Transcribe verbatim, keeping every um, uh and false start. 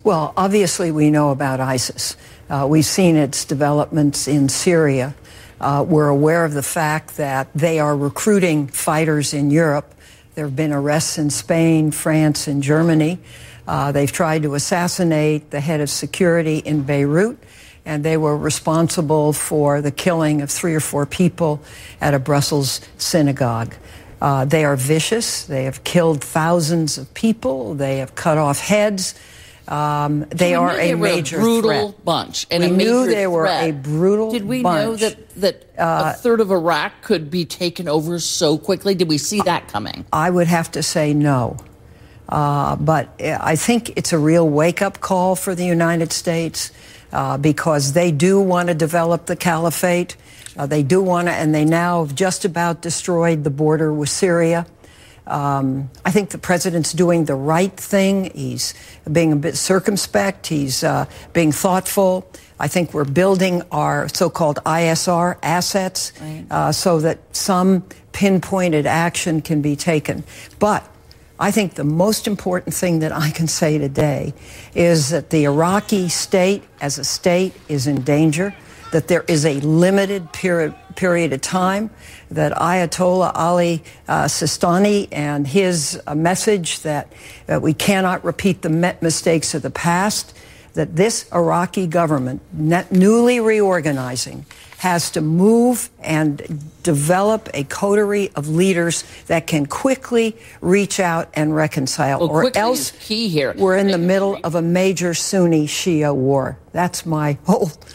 Well, obviously we know about ISIS. Uh, we've seen its developments in Syria. Uh, we're aware of the fact that they are recruiting fighters in Europe. There have been arrests in Spain, France, and Germany. Uh, they've tried to assassinate the head of security in Beirut, and they were responsible for the killing of three or four people at a Brussels synagogue. Uh, they are vicious. They have killed thousands of people. They have cut off heads. Um, they so are a major a brutal threat. bunch. And we a knew major they were threat. a brutal Did we bunch. know that, that uh, a third of Iraq could be taken over so quickly? Did we see that coming? I would have to say no. Uh, but I think it's a real wake-up call for the United States uh, because they do want to develop the caliphate. Uh, they do want to, and they now have just about destroyed the border with Syria. Um, I think the president's doing the right thing. He's being a bit circumspect. He's uh, being thoughtful. I think we're building our so-called I S R assets right. uh, so that some pinpointed action can be taken. But I think the most important thing that I can say today is that the Iraqi state as a state is in danger, that there is a limited period, period of time, that Ayatollah Ali uh, Sistani and his uh, message that, that we cannot repeat the mistakes of the past, that this Iraqi government, net, newly reorganizing, has to move and develop a coterie of leaders that can quickly reach out and reconcile, well, or else key here. we're in the middle of a major Sunni-Shia war. That's my whole